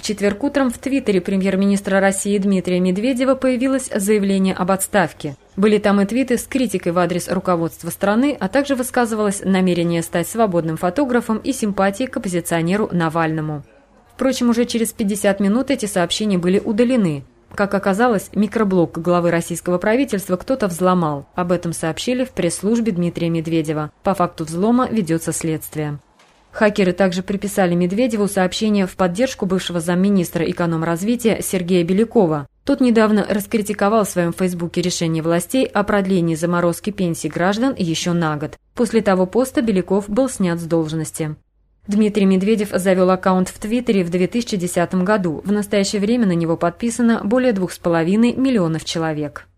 В четверг утром в Твиттере премьер-министра России Дмитрия Медведева появилось заявление об отставке. Были там и твиты с критикой в адрес руководства страны, а также высказывалось намерение стать свободным фотографом и симпатии к оппозиционеру Навальному. Впрочем, уже через 50 минут эти сообщения были удалены. Как оказалось, микроблог главы российского правительства кто-то взломал. Об этом сообщили в пресс-службе Дмитрия Медведева. По факту взлома ведется следствие. Хакеры также приписали Медведеву сообщение в поддержку бывшего замминистра экономразвития Сергея Белякова. Тот недавно раскритиковал в своем фейсбуке решение властей о продлении заморозки пенсий граждан еще на год. После того поста Беляков был снят с должности. Дмитрий Медведев завел аккаунт в Твиттере в 2010 году. В настоящее время на него подписано более 2,5 миллионов человек.